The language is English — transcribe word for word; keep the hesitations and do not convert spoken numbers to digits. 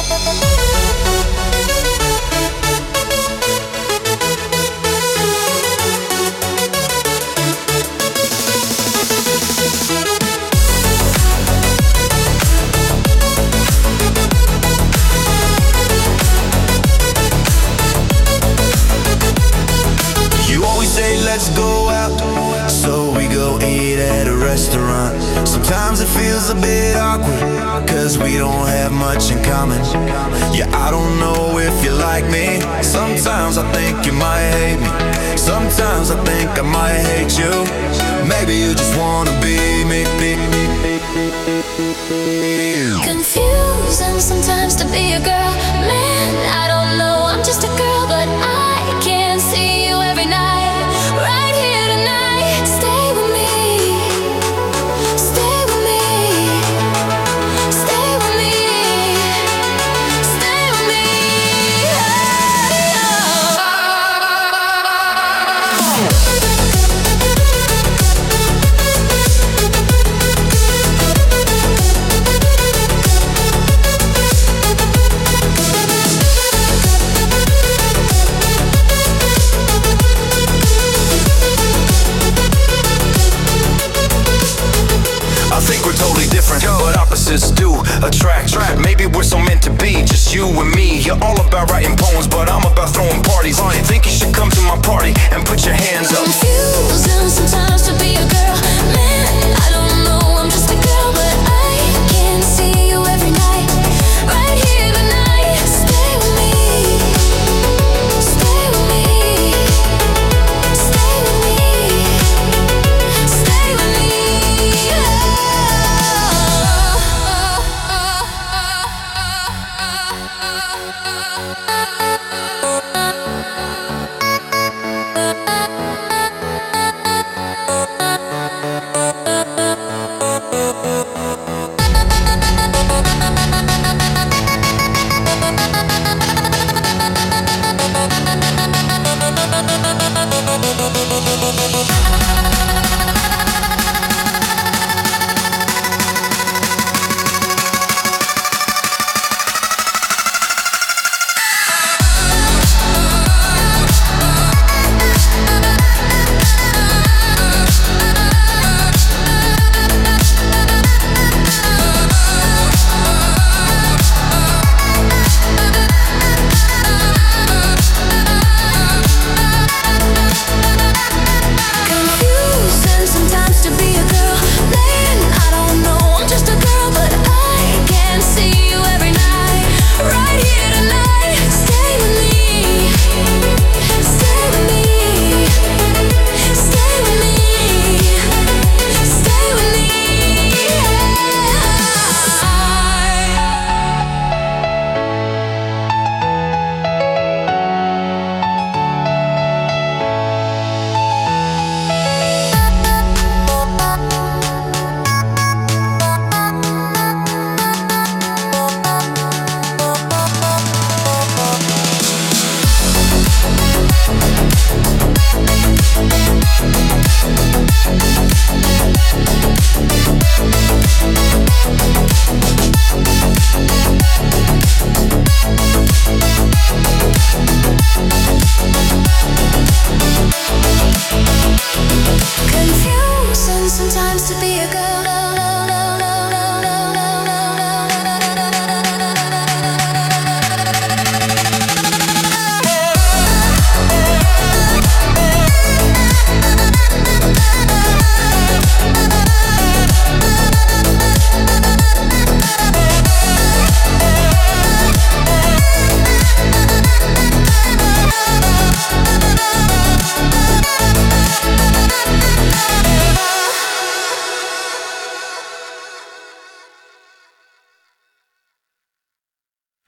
Let's go out, so we go eat at a restaurant. Sometimes it feels a bit awkward, cause we don't have much in common. Yeah, I don't know if you like me. Sometimes I think you might hate me. Sometimes I think I might hate you. Maybe you just wanna be me. Confusing sometimes to be a girl. Man, I don't know, I'm just a girl, but I can see you every night. Right here tonight, stay with me, stay with me, stay with me, stay with me. I think we're totally different, but opposites do attract. Maybe we're so meant to be, just you and me. You're all about writing poems, but I'm about throwing parties. Think you should come to my party and put your hands up.